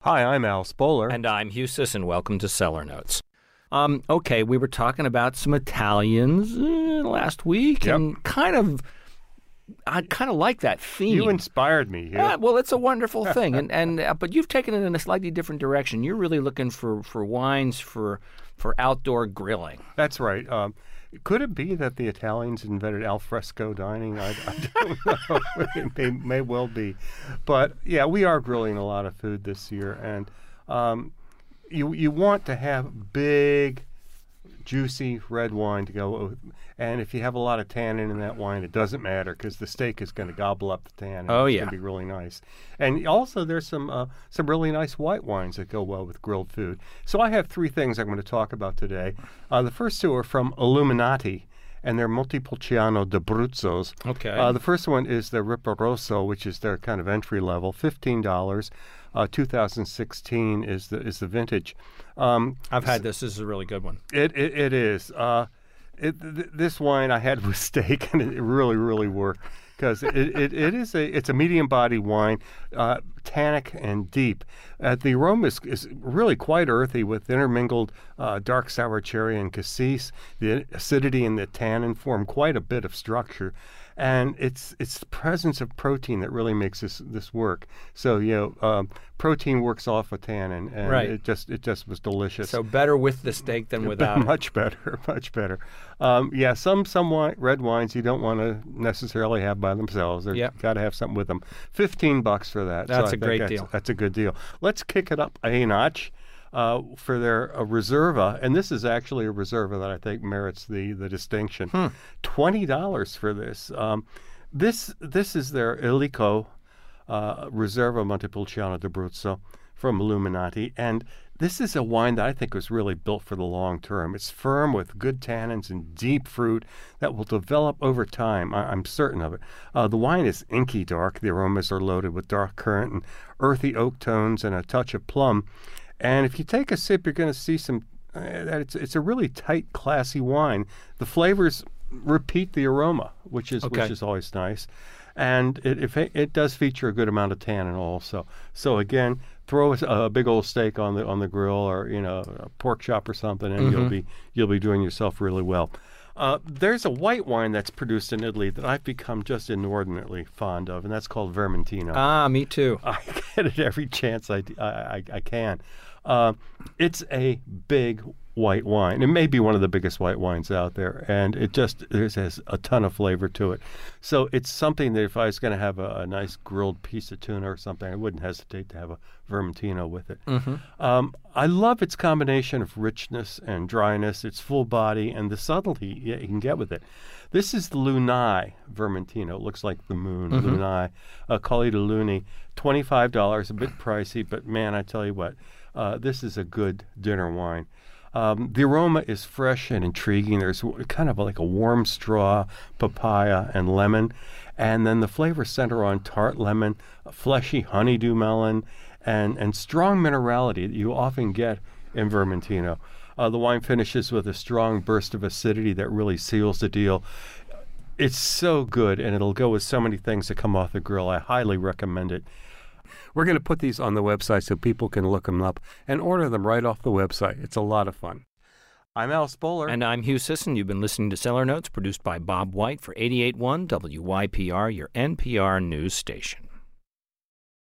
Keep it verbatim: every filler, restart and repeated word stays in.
Hi, I'm Al Spoler. And I'm Hugh Sisson. Welcome to Cellar Notes. Um, okay, we were talking about some Italians uh, last week, Yep. and kind of, I kind of like that theme. You inspired me, Hugh. Uh, well, it's a wonderful thing, and and uh, but you've taken it in a slightly different direction. You're really looking for, for wines for for outdoor grilling. That's right. Um, could it be that the Italians invented al fresco dining? I, I don't know. It may, may well be. But, yeah, we are grilling a lot of food this year, and um, you you want to have big, juicy red wine to go with. And if you have a lot of tannin in that wine, it doesn't matter because the steak is going to gobble up the tannin. Oh, it's yeah. going to be really nice. And also there's some uh, some really nice white wines that go well with grilled food. So I have three things I'm going to talk about today. Uh, the first two are from Illuminati, and they're Montepulciano d'Abruzzos. Okay. Uh, the first one is the Riparoso, which is their kind of entry level, fifteen dollars. Uh, two thousand sixteen is the is the vintage. Um, I've had this. This is a really good one. it it, it is. Uh, it, th- this wine I had with steak, and it really really worked because it, it, it is a it's a medium body wine, uh, tannic and deep. Uh, the aroma is, is really quite earthy with intermingled uh, dark sour cherry and cassis. The acidity and the tannin form quite a bit of structure. And it's it's the presence of protein that really makes this this work. So you know, um, protein works off a tannin, and Right. it just it just was delicious. So better with the steak than without it. Much better, much better. Um, yeah, some some wi- red wines you don't want to necessarily have by themselves. They've Yep. got to have something with them. Fifteen bucks for that. That's so I a think great that's, deal. That's a good deal. Let's kick it up a notch. Uh, for their uh, Reserva, and this is actually a Reserva that I think merits the the distinction. Hmm. Twenty dollars for this. Um, this this is their Ilico uh, Reserva Montepulciano d'Abruzzo from Illuminati, and this is a wine that I think was really built for the long term. It's firm with good tannins and deep fruit that will develop over time. I, I'm certain of it. Uh, the wine is inky dark. The aromas are loaded with dark currant and earthy oak tones and a touch of plum. And if you take a sip, you're going to see some. Uh, that it's it's a really tight, classy wine. The flavors repeat the aroma, which is Okay. which is always nice, and it if it, it does feature a good amount of tannin also. So again, throw a, a big old steak on the on the grill, or you know a pork chop or something, and you'll be you'll be doing yourself really well. Uh, there's a white wine that's produced in Italy that I've become just inordinately fond of, and that's called Vermentino. Ah, me too. I get it every chance I, I, I, I can. Uh, it's a big white wine. It may be one of the biggest white wines out there, and it just it has a ton of flavor to it. So it's something that if I was going to have a, a nice grilled piece of tuna or something, I wouldn't hesitate to have a Vermentino with it. Mm-hmm. Um, I love its combination of richness and dryness, its full body, and the subtlety you you can get with it. This is the Lunai Vermentino. It looks like the moon, Mm-hmm. Lunai. Uh, Colli de Luni, twenty-five dollars, a bit pricey, but man, I tell you what, uh, this is a good dinner wine. Um, the aroma is fresh and intriguing. There's w- kind of like a warm straw, papaya, and lemon. And then the flavors center on tart lemon, a fleshy honeydew melon, and, and strong minerality that you often get in Vermentino. Uh, the wine finishes with a strong burst of acidity that really seals the deal. It's so good, and it'll go with so many things that come off the grill. I highly recommend it. We're going to put these on the website so people can look them up and order them right off the website. It's a lot of fun. I'm Al Spoler. And I'm Hugh Sisson. You've been listening to Cellar Notes, produced by Bob White for eighty-eight point one W Y P R, your N P R news station.